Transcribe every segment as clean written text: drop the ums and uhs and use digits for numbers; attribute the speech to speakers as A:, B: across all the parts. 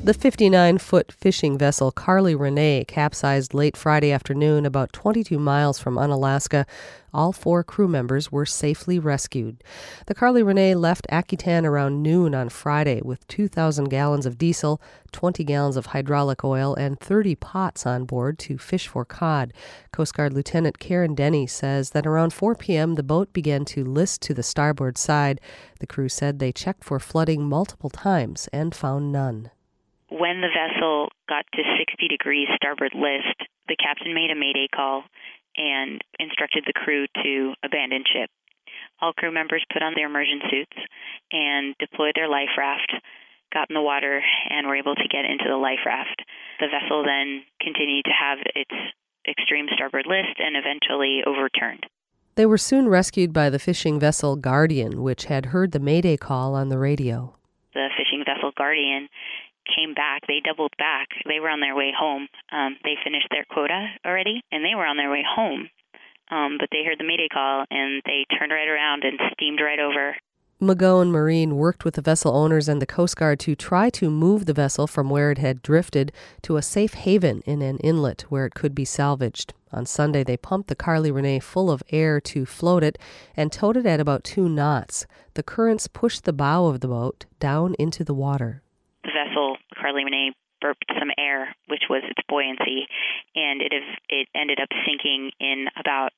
A: The 59-foot fishing vessel Carly Renee capsized late Friday afternoon about 22 miles from Unalaska. All 4 crew members were safely rescued. The Carly Renee left Akutan around noon on Friday with 2,000 gallons of diesel, 20 gallons of hydraulic oil, and 30 pots on board to fish for cod. Coast Guard Lieutenant Karen Denny says that around 4 p.m. the boat began to list to the starboard side. The crew said they checked for flooding multiple times and found none.
B: When the vessel got to 60 degrees starboard list, the captain made a mayday call and instructed the crew to abandon ship. All crew members put on their immersion suits and deployed their life raft, got in the water, and were able to get into the life raft. The vessel then continued to have its extreme starboard list and eventually overturned.
A: They were soon rescued by the fishing vessel Guardian, which had heard the mayday call on the radio.
B: The fishing vessel Guardian came back. They doubled back. They were on their way home. They finished their quota already, and they were on their way home. But they heard the mayday call, and they turned right around and steamed right over.
A: McGowan Marine worked with the vessel owners and the Coast Guard to try to move the vessel from where it had drifted to a safe haven in an inlet where it could be salvaged. On Sunday, they pumped the Carly Renee full of air to float it and towed it at about 2 knots. The currents pushed the bow of the boat down into the water.
B: The vessel, Carly Renee, burped some air, which was its buoyancy, and it ended up sinking in about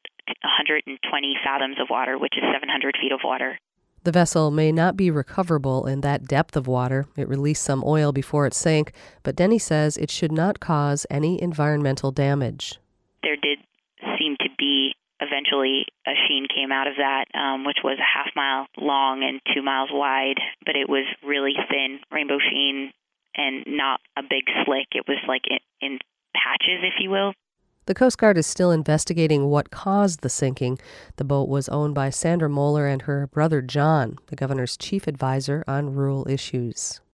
B: 120 fathoms of water, which is 700 feet of water.
A: The vessel may not be recoverable in that depth of water. It released some oil before it sank, but Denny says it should not cause any environmental damage.
B: There did seem to be eventually a sheen came out of that, which was a half-mile long and 2 miles wide, but it was really thin, rainbow sheen, and not a big slick. It was like in patches, if you will.
A: The Coast Guard is still investigating what caused the sinking. The boat was owned by Sandra Moeller and her brother John, the governor's chief advisor on rural issues.